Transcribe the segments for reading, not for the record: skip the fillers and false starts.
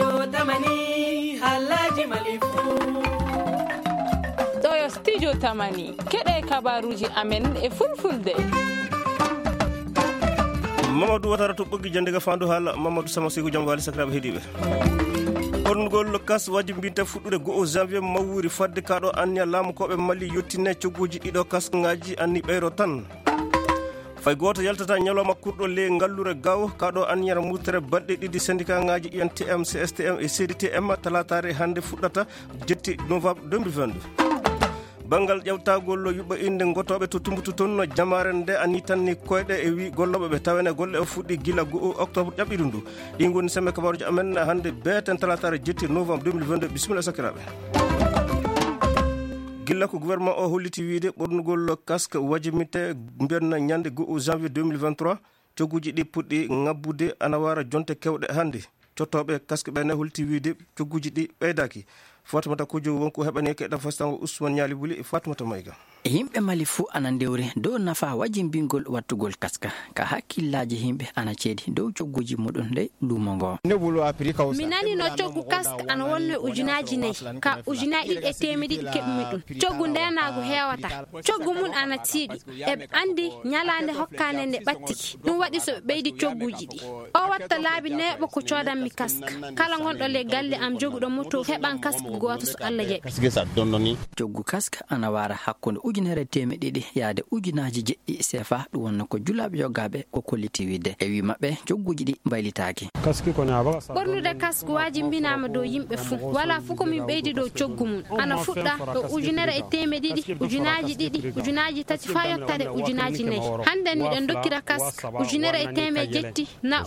studio tamani halaji malifu ɗo studio tamani keɗe kabaruji amen e fulfulde. Mamadou watara to ɓoggi jande ga fandu haala Mamadou Sama Sigo jam wali sakiraɓe heeɗiɓe ɓornugol kas wajibinta fuɗɗude 1 janvier mawwuri fadde kaɗo anniya laamu koɓe Mali yettine cogguji ɗiɗo kasgaji anni ɓeyro tan fay goto yaltata ñalawma kurɗo le ngallure gaw kaɗo anniyata murtere balɗe ɗiɗi syndicat ngaji INTM CSTM e CDTM talatare hande fuɗɗata jetti novembre 2022 bangal ƴewtagol yuɓɓa inde gotoɓe to tumbutu toon jamare nde anni tanni koyɗe e wi golloɓe ɓe tawene golle o fuɗɗi gila 1 octobre ƴaɓɓiɗum ndu ɗi goni semme kabaruji amen hande beten talatare jetti novembre 2022 bisimilla sakiraɓe gilla ko gouvernement o holliti wiide ɓornugol casque wajimite mbiyanna ñande 1 janvier 2023 cogguji ɗi puɗɗi ngabbude ana wara jonte kewɗe hande cottoɓe casque ɓene holliti wiide cogguji ɗi ɓeydaki Fatumata Kujo wonko heɓani keɗa fastango Ousmane Ñali Buli Fatumata Mayga yimɓe Mali fuu ana ndewre dow nafa wajimbingol wattugol kaska ka hakkillaji yimɓe ana ceedi dow cogguji muɗum nde luumo ngo mi nani no coggu kaska ana wonno ujunaji 4 ka ujunaji 1,200 keɓmi ɗum coggu ndenago hewata coggu mum ana tiiɗi eɓe andi ñalande hokkande nde ɓattiki ɗum waɗi so ɓe ɓeydi cogguji ɗi o watta laabi neɓo ko codanmi kaska kala gonɗo le galle am joguɗo moto heɓan kaska goto so Allah jaɓi coggu kaska ana wara hakkunde 1,200 yaade ujunaji jeɗɗi CFA ɗum wonno ko julaɓe yogaɓe ko kolliti wiide e wi mabɓe cogguji ɗi baylitaki ɓornude kasque wajimbinama dow yimɓe fuu wala fuu komin ɓeydi dow coggu mum ana fuɗɗa ɗo 1,200 ujunaji 2 ujunaji 3 fa yottade ujunaji 4 hande ni ɗen dokkira kasque 1,100 na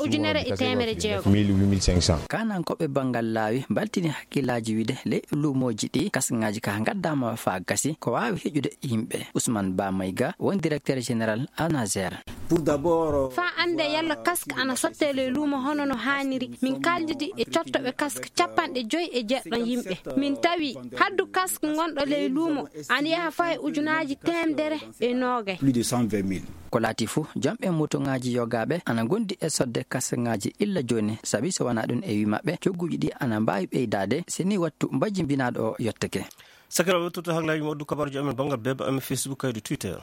1,100 kanankoɓe bangal laawi baltini hakkillaji wiide le luumoji ɗi kasgaji ka gaddama fa gasi ko wawi heƴude yimɓe Ousmane Ba Mayga won directeur général ANASER fa ande yalla casque ana sottele luumo hono no haniri min kaldidi e cottoɓe casque 50 yimɓe min tawi haddu casque gonɗo le luumo an yaha fa e ujunaji 120 ko laati fuu jamɓe motoŋaji yogaɓe ana gondi e sodde kasgaji illa joni sabi so wona ɗum e wi mabɓe cogguji ɗi ana mbawi ɓeydade seni wattu mbajimbinaɗo o yottake sakiraɓe toto haklaji moddu kabaruji amen bangal beba amen Facebook kayde Twitter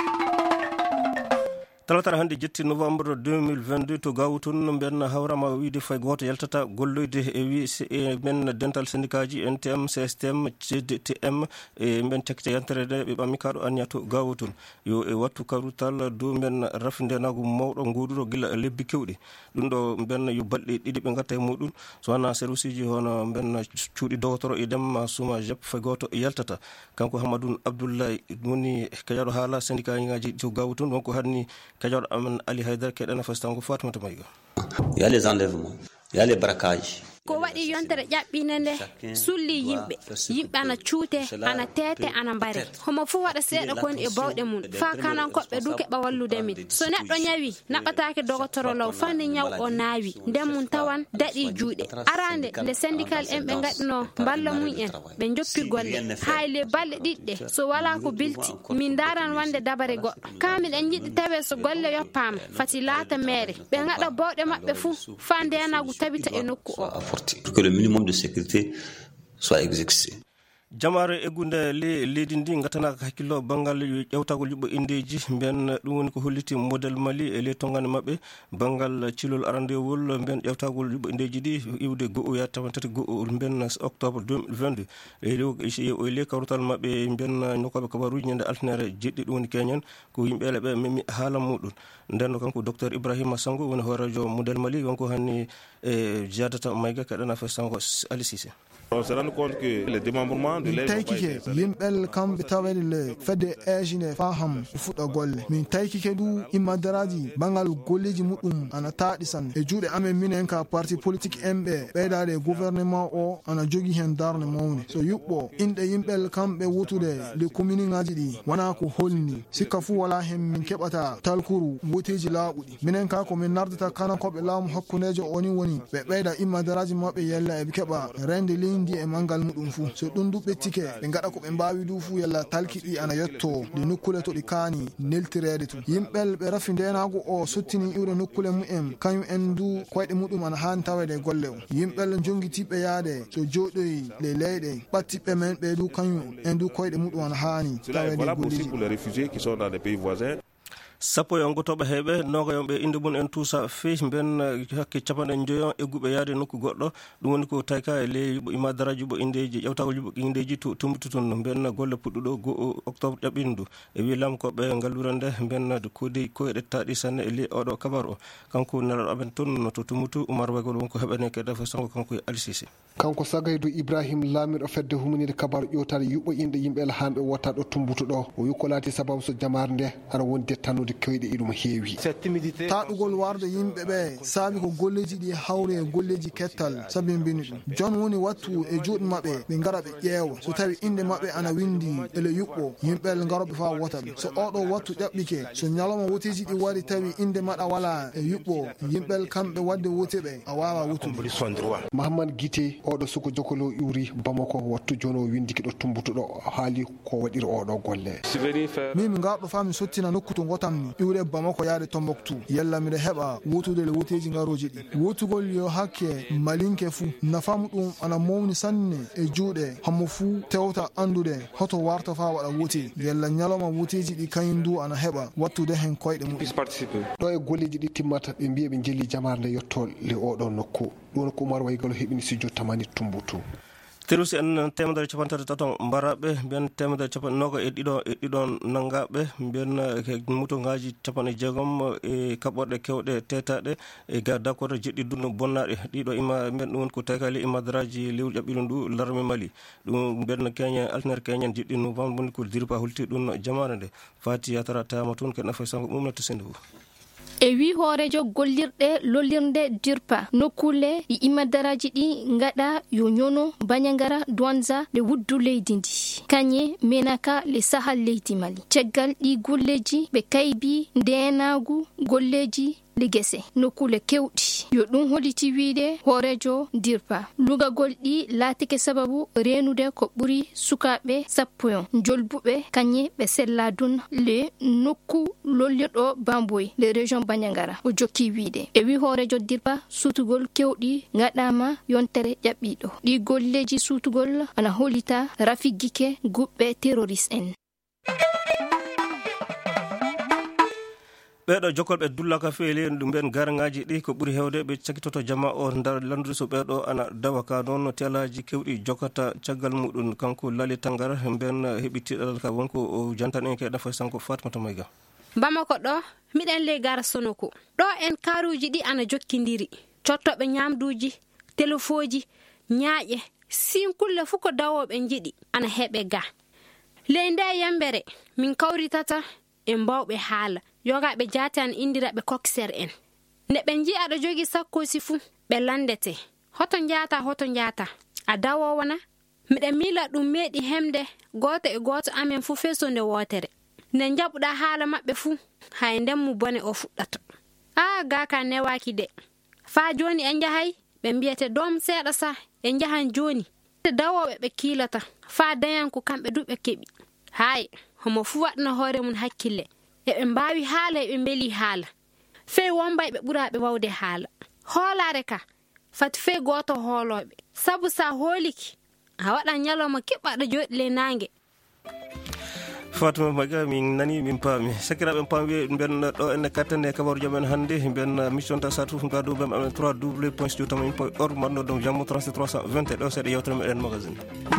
talatara hande jetti novembre 2022 to gawton mbenna hawrama wiide fay goto yaltata golloyde e wi men dental syndicat ji NTM CSTM CDTM e men tekkite yanterede ɓe ɓammi kaɗo anniya to gawton yo e wattu karutal dow men rafdenago mawɗo goduɗo gila lebbi kewɗi ɗum ɗo mbenna yo balɗe ɗiɗi ɓe gatta e muɗum so wona service ji hono mbenna cuuɗi dowtoro e demma suma jep fay goto yaltata kanko Hamadoun Abdoulaye woni kajaɗo haala syndicat ngaji to gawton wonko hanni kajaɗo amen Ali Haydara keɗana fastango Fatumata Mayga il y a les enlèvements il y a les braquages ko waɗi yontere ƴaɓɓine nde sulli yimɓe ana cuute ana teete ana mbare homo fof waɗa seeɗa koni e bawɗe mum fa kanankoɓɓe du keɓa wallude min so neɗɗo ñawi naɓatake dogotoro law fande ñaw o naawi nden mum tawan daɗi juuɗe arande nde syndical en ɓe gaɗino mballa mum en ɓe joppi golle hayle balɗe ɗiɗɗe so wala ko bilti min daran wande dabare goɗɗo kamiɗen jiɗi tawe so golle yoppama fati laata meere ɓe gaɗa bawɗe maɓɓe fuu fa ndenagu tabita e nokku o pour que le minimum de sécurité soit exécuté. jamare eggunde leydi ndi gatanaka hakkillo bangal ƴewtagol yuɓɓo indeji mbiyan ɗum woni ko holliti modèle Mali e ley tongane mabɓe bangal cilol arandewol mbiyan ƴewtagol yuɓɓo indeji ɗi iwde 1 tawantati 1 mbiyan octobre 2022 e ley kawrutal mabɓe mbiyan nokoɓe kabaruji ñande altinere jeɗɗi ɗum woni keñen ko yimɓele ɓe memi haala muɗum nden kanko docteur Ibrahima Sango woni horadio modèle Mali wonko hanni e jadata Mayga kaɗana fa Sango Ali Cissé on se rend compte que le démembrement de min taykike yimɓel kamɓe tawede le fedde ejine faham fuɗɗa golle min taykike du immadaraji bangal golleji muɗum ana taaɗi sanne e juuɗe amen minen ka parti politique emɓe ɓeydade gouvernement o ana jogui hen darde mawne so yuɓɓo inɗe yimɓel kamɓe wutude le commune ngaji ɗi wona ko holni sikka fuu wala hen min keɓata talkuru woteji laaɓuɗi minen ka ko min nardata kanankoɓe laamu hakkudejo oni woni ɓe ɓeyda immadaraji mabɓe yella eɓe keɓa rende ligne windi e mangal mudum fu so dum du bettike be ngada ko be mbaawi du fu yalla talkidi ana yotto de nukkule to di kani neltirede tu yimbel be rafindenago o sottini iwre nukkule mu'em kanyum en du koyde mudum ana han tawede golle o yimbel jongiti be yaade so jodoyi le leyde batti be men be du kanyum en du koyde mudum ana hani tawede golle pour les réfugiés qui sont dans des pays voisins. sappo e gotoɓe heeɓe noga yomɓe inde mum en tuusa fees ben hakke capanɗe joyon egguɓe yaade nokku goɗɗo ɗum woni ko tayka e ley imadaraji bo indeji ƴewtagol yuɓo indeji tumbutu toon ben golle puɗɗuɗo go octobre ƴaɓɓindu e wi lamkoɓe ngallurande ben kodi koyɗe taɗi sanne e ley oɗo kabar o kanko nelaɗo amen toon to tumutu Oumar Waygol wonko heɓane kedda fa sango kanko Ali Cissé kanko Sagaydu Ibrahim laamiɗo fedde humanide kabaru ƴewtade yuɓɓoyinde yimɓe hanɓe wotta ɗo tumbutu ɗo o wi ko laati sababu so jamare nde ana wonde tannude kewɗe e ɗum heewi taɗugol warde yimɓe ɓe saabi ko golleji ɗi hawre e golleji kettal sabimbini ɗum jon woni wattu e juuɗe maɓɓe ɓe ngara ɓe ƴeewa so tawi inde maɓɓe ana windi ele yuɓɓo yimɓel ngaroɓe fa wota ɓe so oɗo wattu ƴaɓɓike so ñalawma woteji ɗi wari tawi inde maɗa wala e yuɓɓo yimɓel kamɓe wadde woteɓe a wawa wotude Mahamad Guité oɗo suko jokolo iwri Bamako wattu joni o windiki ɗo tumbutuɗo haali ko waɗiri oɗo golle min garɗo fami sottina nokku to gotamni iwre Bamako yaade Tombouctou yalla miɗa heɓa wotude le woteji ngaroji ɗi wotugol yo hakke malinke fu nafamu ɗum ana mawni sanne e juuɗe hammo fu tewta andude hoto warta fa waɗa wote yalla ñalawma woteji ɗi kañum du ana heɓa wattude hen koyɗe mum ɗo e golleji ɗi timmata ɓe mbiya ɓe jelli jamare nde yetto le oɗo nokku ɗum ko Oumar Waygol heɓini studio tamani Tumbouctou terusi en temedere capantati taton mbaraɓe mbiyen temedere capan noga e ɗiɗon nangaɓe mbiyen muto ngaji capanɗe jeegom e kaɓorɗe kewɗe tetaɗe e ga d'accord jeɗɗi dunno bonnaɗe ɗiɗo ima mbiyen ɗum woni ko tawi kali imadaraji lewru ƴaɓɓilu ndu larme Mali ɗum mbiyen keñen altinere keñen jeɗɗi novembre woni ko dirpa hulti ɗum jamane nde fati yatara tawama toon ke nafa sango mum netta sende fof e wi hoorejo gollirɗe lollirde dirpa nokkule ɗi imadaraji ɗi ngaɗa yo ñono Bandiagara Douentza le wuddu leydi ndi kañe menaka le sahal leydi Mali caggal ɗi golleji ɓe kaybi ndenagu golleji le gese nokkule kewɗi yo ɗum holliti wiide hoorejo dirpa lugagol ɗi laatike sababu renude ko ɓuri sukaɓe sappoyon jolbuɓe kañe ɓe sella dun le nokku lollirɗo Bamboy le région Bandiagara o jokki wiide e wi hoorejo dirpa sutugol kewɗi gaɗama yontere ƴaɓɓiɗo ɗi golleji sutugol ana hollita rafigguike guɓɓe terroriste en ɓeɗo jokkolɓe dullaka feeli ɗum ɓen garangaji ɗi ko ɓuuri hewde ɓe cakkitoto jama o dar landude so ɓeɗo ana dawa ka noon telaji kewɗi jokkata caggal muɗum kanko Lali Tangara ben heeɓi tiɗal ka wonko o jantan en ke ɗafa sanko Fatmata Mayga Bamako ɗo miɗen ley gara Sonoko ɗo en karuji ɗi ana jokkidiri cottoɓe ñamduji téléfoji ñaaƴe sinkulle fu ko dawoɓe jiɗi ana heɓe ga ley nde yambere min kawritata e mbawɓe haala yogaɓe jaati an indiraɓe coxer en nde ɓe ji aɗa jogi sakkosi fu ɓe landete hoto njata a dawowona miɗa mila ɗum meeɗi hemde goto e goto amen fu fesonde wotere nde jaɓuɗa haala maɓɓe fu hay ndemmu bone o fuɗɗata gaka newaki de fa joni e jahay ɓe mbiyete dom seeɗa sa e jahan joni dawoɓe ɓe kiilata fa dayanku kamɓe du ɓe keɓi hay homo fu waɗna hoore mum hakkille eɓe mbawi haala eɓe beeli haala fey wombay ɓe ɓuraɓe wawde haala hoolare ka fati fey goto hooloɓe sabu sa hooliki a waɗa ñalawma keɓɓaɗo joɗi le nangue Fatma Maga min nani min paami sakiraɓe paami ben ɗo enne kattane kabaru jamen hannde ben mission ta satu fu ngadu bam amen 3w.studio.org manno donc jammo 3320 ɗo seeɗa yewtere meɗen magazine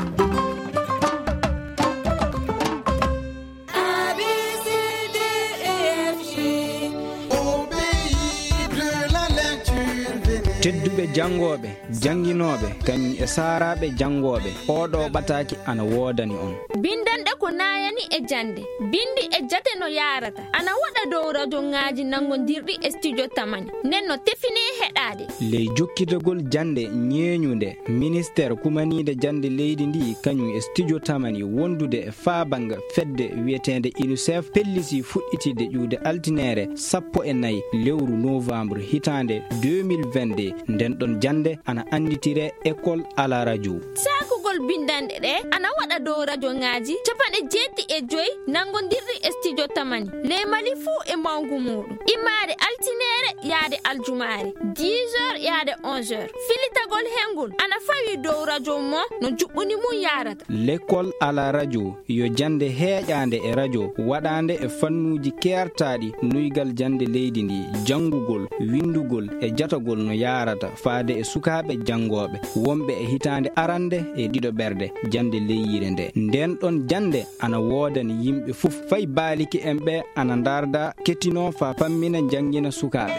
tedduɓe jangoɓe janginoɓe kañum e saaraɓe jangoɓe oɗo ɓataki ana wodani on bindanɗe ko nayani e jande bindi e jate no yarata ana waɗa dow radio ngaji nangodirɗi e studio tamani nden no tefine heɗade ley jokkitagol jande ñeeñude ministére kumanide jande leydi ndi kañum e studio tamani wondude e faabanga fedde wiyetede UNICEF pellisi fuɗɗitide ƴuude altinere 14 lewru novembre hitande 2022 jande nden ɗon jande ana anditire école à la radio sakugol bindande ɗe ana waɗa dow radio ngaji 75 nangodirɗi e studio tamani lemali fuu e mawgu muɗum imare altinere yaade aljumare 10h yaade 11h filitagol hengol ana fawi dow radio mo no juɓɓuni mum yarata. l'école à la radio yo jande heeƴande e radio waɗande e fannuji kertaɗi nuygal jande leydi ndi jangugol windugol e jatagol no yarata faade e sukaɓe jangoɓe wonɓe e hitande arande e ɗiɗo ɓerde jande leyire nde nden ɗon jande ana wodani yimɓe fuf fay baaliki en ɓe ana darda kettino fa pammina jangina sukaɓe.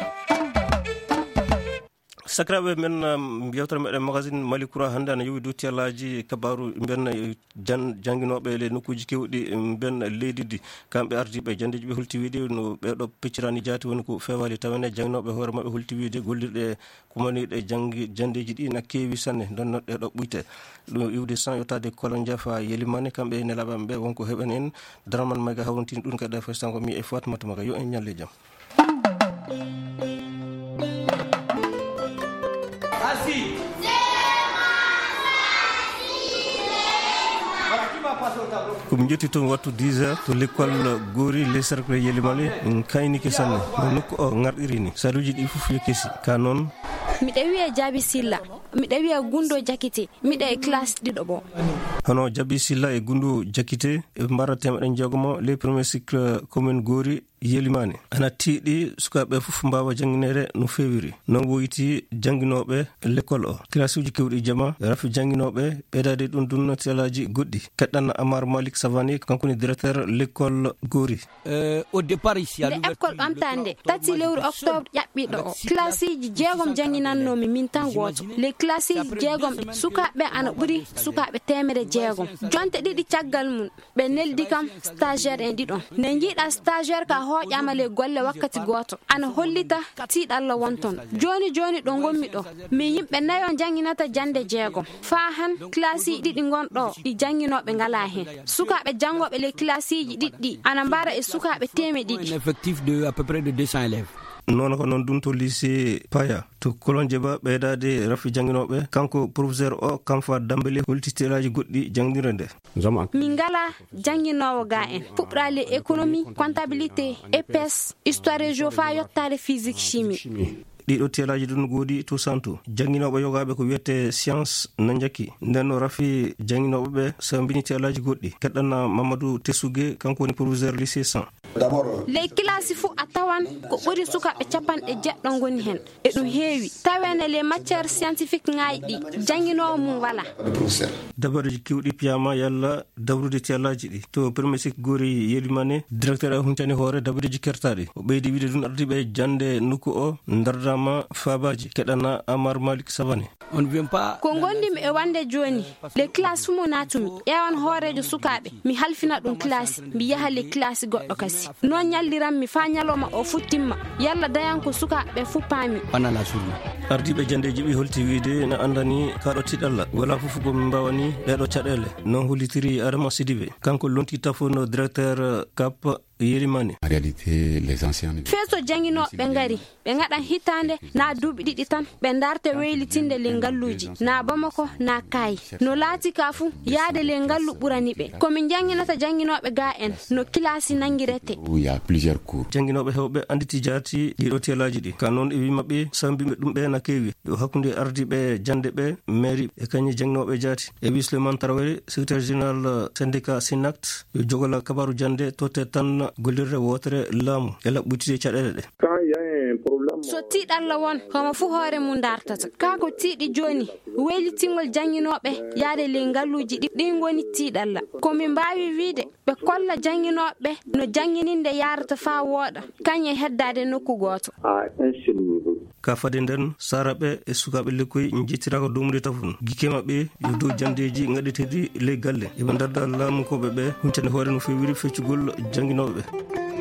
sakiraɓe men yewtere meɗen magazine Mali Coura hannde ana yowi dow tiyallaji kabaru mbenna jangguinoɓe le nokkuji kewɗi mbenna leydi ndi kamɓe ardiɓe jandeji ɓe hulti wiide no ɓeɗo peccirani jaati woni ko fewali tawene jangguinoɓe hoore mabɓe hulti wiide gollirɗe kumaniɗe jandeji ɗi na keewi sanne donno ɗeɗo ɓuyte ɗum iwde sans yottade kolon jafa yelimane kamɓe nelaɓam ɓe wonko heɓen en Dramane Mayga hawrontini ɗum kadi festanko mi e Fatimata Maga yo en ñalle jaam. komi jetti toon wattu 10h to l'école Gori les cercle yelimale kaynike sanne no nokku o ngarɗiri ni saluji ɗi fof yo kesi ka noon miɗa wiya Jabi Silla miɗa wiya Gundo Jakite miɗa e classe ɗiɗo bo hono Jabi Silla e Gundo Jakite e mbara temeɗen jeegomo les premier cycle commune Gori yelimane ana tiiɗi sukaɓe fof mbawa jangguinede no fewiri non woyti jangguinoɓe l'école o classe uji kewɗi jama rafi jangguinoɓe ɓeydade ɗum dunnatelaji goɗɗi keɗɗan Amar Malik Savani kankoni directeur l'école Gori. Au départ ici nde école ɓamtande tati lewru octobre ƴaɓɓiɗo o classe ji jeegom jangguinannomi min tan goto les classe ji jeegom sukaɓe ana ɓuuri sukaɓe temere jeegom jonte ɗiɗi caggal mum ɓe neldi kam stagiaire en ɗiɗon ne jiiɗa stagiaire ka hoƴama le golle wakkati goto ana hollita tiiɗalla wonton joni ɗo gommi ɗo min yimɓe nayo jangginata jande jeegom fa han classe ji ɗiɗi gonɗo ɗi jangguinoɓe ngala hen sukaɓe jangoɓe les classe ji ɗiɗɗi ana mbara e sukaɓe temeɗiɗi un effectif de à peu près de 200 élèves. noon ko noon ɗum to lycée Paya to kolonje ba ɓeydade rafi jangguinoɓe kanko professeur o Kamfa Dambele holtitelaji goɗɗi jangdire nde min ngala jangguinowo ga en fuɓrali économie comptabilité EPS histoire régio fa yottade physique chimie ɗiɗo telaji ɗum goodi to santo jangguinoɓe yogaɓe ko wiyete science na jakki nden no rafi jangguinoɓeɓe sambini telaji goɗɗi keɗɗanna Mamadou Tessugue kanko woni proviseur lycée 100 les classes fou a tawan ko ɓuri sukaɓe capanɗe jeɗɗo goni hen e ɗum heewi tawene les matières scientifique ngaji ɗi jangguinowo mum wala dabareji kewɗi piyama yalla dawrude telaji ɗi to premier cycle Gori yelimane directeur a huntani hoore dabareji kertaɗi o ɓeydi wiide ɗum ardiɓe jande nokku o dardama fabaji keɗana Amar Malik Savani ko gondimi e wande joni les classes fumo natumi ƴewan hoorejo sukaɓe mi halfina ɗum classe mi yaha les classe goɗɗo kasi non ñalliranmi fa ñaloma o futtimma yalla dayan ko sukaɓe fu paami ardiɓe jandeji ɓi holti wiide ne andani kaɗo tiɗalla wala fof komin mbawani ɗeɗo caɗele non hollitiri Adama Sidibe kanko lonti tafono directeur CAP yelimani en réalité les anciens feeso jangguinoɓe ngari ɓe gaɗan hitande na duuɓi ɗiɗi tan ɓe darte weylitinde le ngalluji na Bamako na Kayi no laati ka fu yaade le ngallu ɓurani ɓe komin jangguinata jangguinoɓe ga en no classe nangirete il y a plusieurs cours jangguinoɓe hewɓe anditi jaati ɗiɗo telaji ɗi ka noon e wimaɓe sambiɓe ɗum ɓe na keewi ɗo hakkude ardiɓe jande ɓe mairie e kañi jangguinoɓe jaati e wi Souleymane Traoré secrétaire général syndicat SYNACT yo jogola kabaru jande totte tan gollirde wotere laamu e laɓɓutide caɗele ɗe so tiiɗalla won homo fu hoore mum dartata ka ko tiiɗi joni weylitingol jangguinoɓe yaade le ngalluji ɗin goni tiiɗalla komin mbawi wiide ɓe kolla jangguinoɓe no jangguininde yarata fa wooɗa kañe heddade nokku goto ka fade nden saraɓe e sukaɓe lekkoy jettiraka domude tafon guike mabɓe yo dow jandeji gaɗeteɗi ley galle eɓe darda laamu koɓe ɓe huncande hoore no fewiri feccugol jangguinoɓe